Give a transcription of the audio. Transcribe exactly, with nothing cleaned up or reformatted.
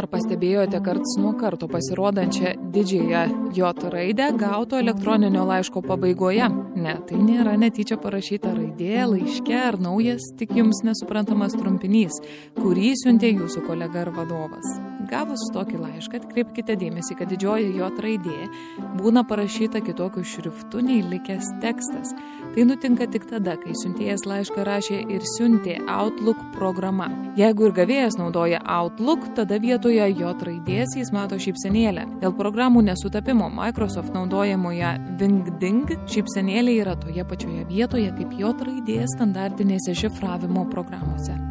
Ar pastebėjote karts nuo karto pasirodančią didžiąją J raidę gauto elektroninio laiško pabaigoje? Ne, tai nėra netyčia parašyta raidė, laiške ar naujas, tik jums nesuprantamas trumpinys, kurį siuntė jūsų kolega ar vadovas. Gavus tokį laišką, atkreipkite dėmesį, kad didžioji J raidė būna parašyta kitokiu šriftu nei likęs tekstas. Tai nutinka tik tada, kai siuntėjas laišką rašė ir siuntė Outlook programa. Jeigu ir gavėjas naudoja Outlook, tada vietoje J raidės jis mato šypsenėlę. Dėl programų nesutapimo Microsoft naudojamoje Wingding šypsenėlė yra toje pačioje vietoje kaip J raidė standartinėse šifravimo programuose.